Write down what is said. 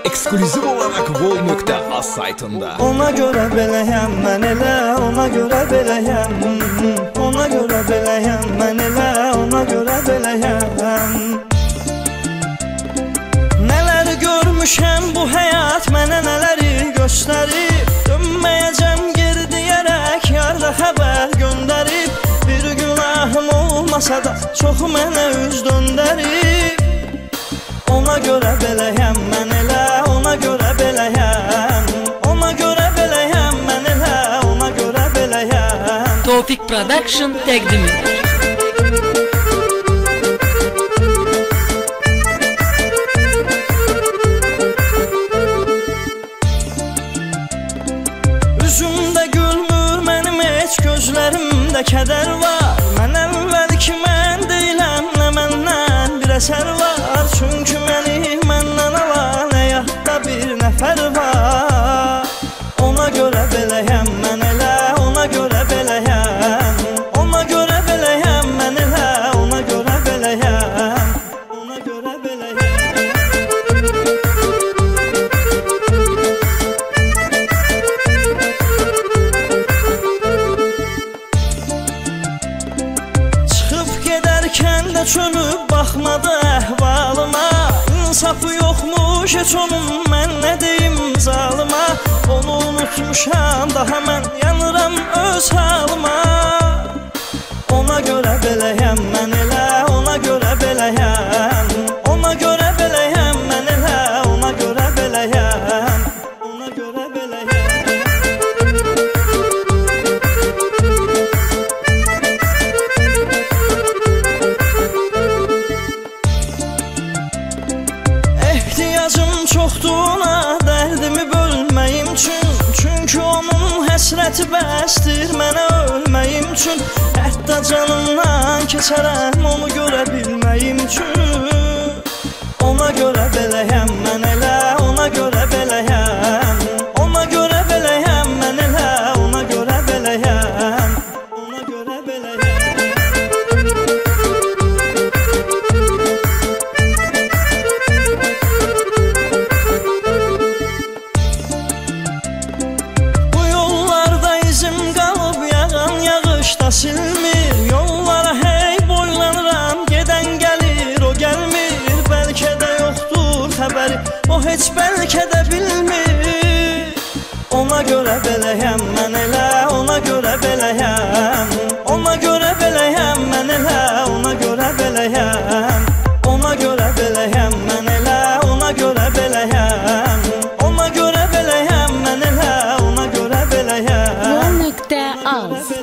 eksklüziv olaraq Vol.az saytında. Ona görə beləyəm mən elə, ona görə beləyəm. Ona görə beləyəm mən elə, ona görə beləyəm. Nələr görmüşəm bu həyat mənə nələri göstərib. Dönməyəcəm geri deyərək yarda xəbər göndərib. Bir günahım olmasa da çox mənə üz döndərib. Ona görə beləyəm mən elə, ona görə beləyəm. Ona görə beləyəm mən elə, ona görə beləyəm. Topic Production təqdim edir. Üzümdə gülmür mənim heç gözlərimdə kədər var. Mən əvvəl ki mən deyiləm, nə məndən bir əsər var. Çünki məni məndən alan həyatda bir nəfər var. Ona görə beləyəm mən elə, ona görə beləyəm. Ona görə beləyəm mən elə, ona görə beləyəm. Ona görə beləyəm. Çıxıb gedərkən də çönüb baxmadı əhvalıma. İnsafı yoxmuş heç onun, mən nə deyim zalıma. Onu unutmuşam daha mən yanıram öz halıma. Ona görə beləyəm mən elə, ona görə beləyəm. Ona görə beləyəm mən elə, ona görə beləyəm. Ona görə beləyəm. Ehtiyacım çoxdur ona dərdimi bölməyim üçün. Çünki onun həsrəti bəsdir mənə ölməyim üçün. Hətta canımdan keçərəm onu görə bilməyim üçün. Ona görə beləyəm mən elə, ona görə beləyəm. Ona görə beləyəm mən elə, ona görə beləyəm. Ona görə beləyəm. Silmir yollara hey boylanıram, gedən gəlir o gəlmir. Bəlkə də yoxdur xəbəri, o heç bəlkə də bilmir. Ona görə beləyəm mən elə, ona görə beləyəm. Ona görə beləyəm mən elə, ona görə beləyəm. Ona görə beləyəm mən elə, ona görə beləyəm. Ona görə beləyəm mən elə, ona görə beləyəm. Vol.az